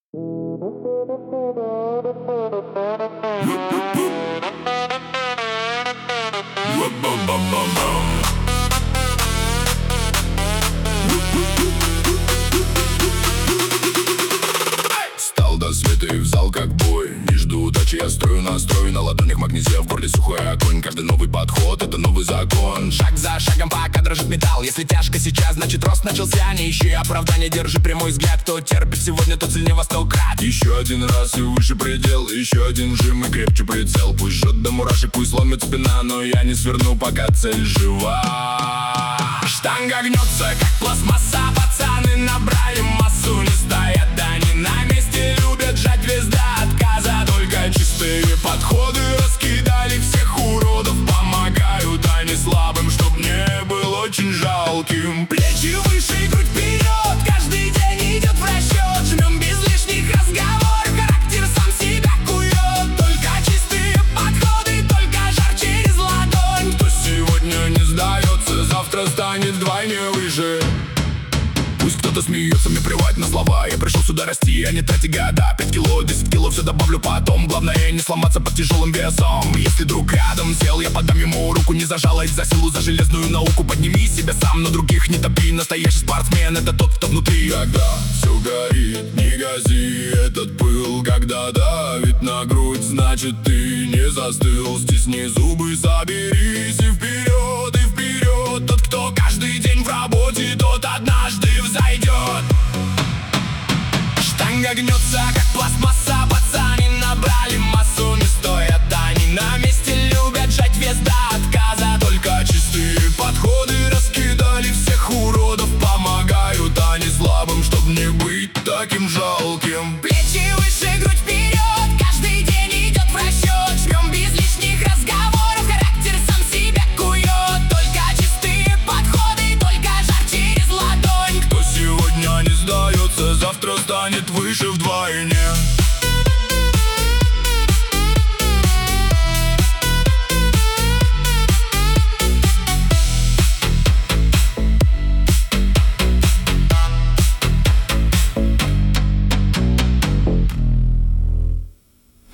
Встал до света и в зал как бой. Не жду удачи, я строю настрой. На ладонях магнезия, в горле сухой огонь. Каждый новый подход — это новый закон. Шаг за шагом, пока дрожит металл. Если тяжко сейчас, значит рост начался. Не ищи оправдания, держи прямой взгляд. Кто терпит сегодня, тот сильнее во 100 крат. Еще один раз и выше предел. Еще один жим и крепче прицел. Пусть жжет до мурашек, пусть ломит спина, но я не сверну, пока цель жива. Штанга гнется, как пластмасса. Пацаны набрали массу. Не стоят они на месте, любят жать вес до отказа. Только чистые подходы раскидали всех уродов. Помогают они слабым, чтоб не был очень жалким. Плечи выше и грудь вперед, каждый день идет в расчет. Жмем без лишних разговоров, характер сам себя кует. Только чистые подходы, только жар через ладонь. Кто сегодня не сдается, завтра станет вдвойне выше. Пусть кто-то смеется, мне плевать на слова. Я пришел сюда расти, а не тратить года. 5 кило, 10 кило, все добавлю потом. Главное не сломаться под тяжелым весом. Если друг рядом сел, я подам ему руку. Не за жалость, за силу, за железную науку. Подними себя сам, но других не топи. Настоящий спортсмен — это тот, кто внутри. Когда все горит, не гази этот пыл. Когда давит на грудь, значит ты не застыл. Стисни зубы, соберись и вперед, и вперед. Тот, кто каждый день в работе, тот однажды взойдет. Штанга гнется, как пластмасса. Пацаны набрали массу.